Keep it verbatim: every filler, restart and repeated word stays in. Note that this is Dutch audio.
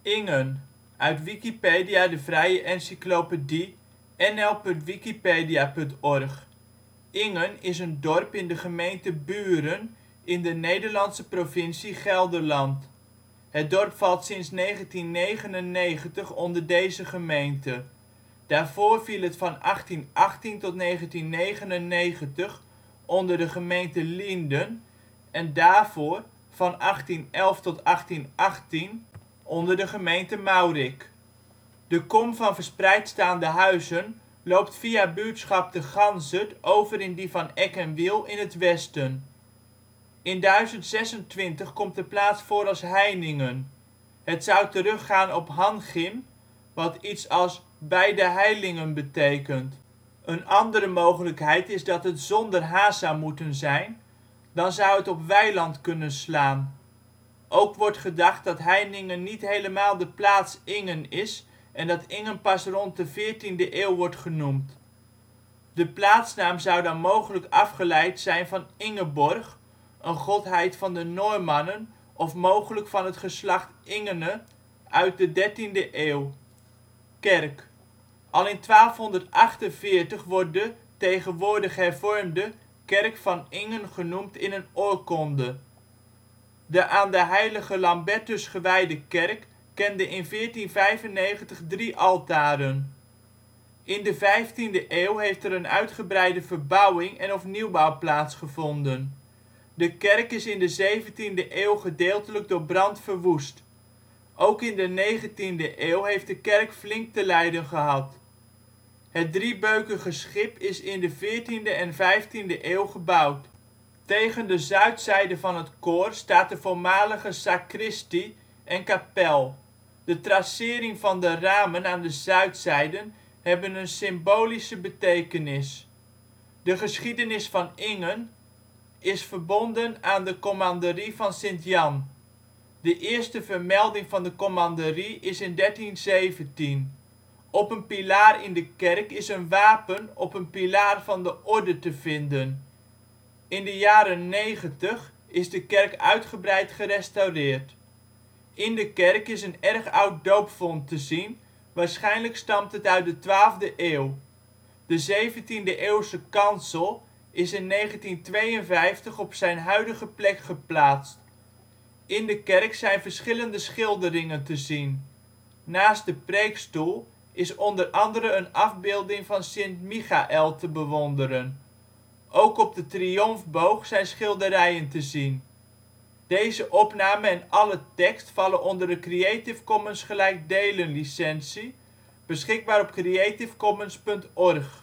Ingen, uit Wikipedia, de vrije encyclopedie. N L punt wikipedia punt org. Ingen is een dorp in de gemeente Buren, in de Nederlandse provincie Gelderland. Het dorp valt sinds negentien negenennegentig onder deze gemeente. Daarvoor viel het van achttien achttien tot negentien negenennegentig onder de gemeente Lienden en daarvoor van achttien elf tot achttien achttien onder de gemeente Maurik. De kom van verspreid staande huizen loopt via buurtschap De Ganzert over in die van Eck en Wiel in het westen. In duizend zesentwintig komt de plaats voor als Heiningen. Het zou teruggaan op Hanchim, wat iets als bij de heiningen betekent. Een andere mogelijkheid is dat het zonder h zou moeten zijn, dan zou het op weiland kunnen slaan. Ook wordt gedacht dat Heiningen niet helemaal de plaats Ingen is en dat Ingen pas rond de veertiende eeuw wordt genoemd. De plaatsnaam zou dan mogelijk afgeleid zijn van Ingeborg, een godheid van de Noormannen of mogelijk van het geslacht Ingene uit de dertiende eeuw. Kerk: al in twaalfhonderdachtenveertig wordt de, tegenwoordig hervormde, kerk van Ingen genoemd in een oorkonde. De aan de heilige Lambertus gewijde kerk kende in veertien vijfennegentig drie altaren. In de vijftiende eeuw heeft er een uitgebreide verbouwing en/of nieuwbouw plaatsgevonden. De kerk is in de zeventiende eeuw gedeeltelijk door brand verwoest. Ook in de negentiende eeuw heeft de kerk flink te lijden gehad. Het driebeukige schip is in de veertiende en vijftiende eeuw gebouwd. Tegen de zuidzijde van het koor staat de voormalige sacristie en kapel. De tracering van de ramen aan de zuidzijden hebben een symbolische betekenis. De geschiedenis van Ingen is verbonden aan de commanderie van Sint-Jan. De eerste vermelding van de commanderie is in dertien zeventien. Op een pilaar in de kerk is een wapen op een pilaar van de orde te vinden. In de jaren negentig is de kerk uitgebreid gerestaureerd. In de kerk is een erg oud doopvont te zien, waarschijnlijk stamt het uit de twaalfde eeuw. De zeventiende eeuwse kansel is in negentien tweeënvijftig op zijn huidige plek geplaatst. In de kerk zijn verschillende schilderingen te zien. Naast de preekstoel is onder andere een afbeelding van Sint Michael te bewonderen. Ook op de triomfboog zijn schilderijen te zien. Deze opname en alle tekst vallen onder de Creative Commons gelijkdelen licentie, beschikbaar op creativecommons punt org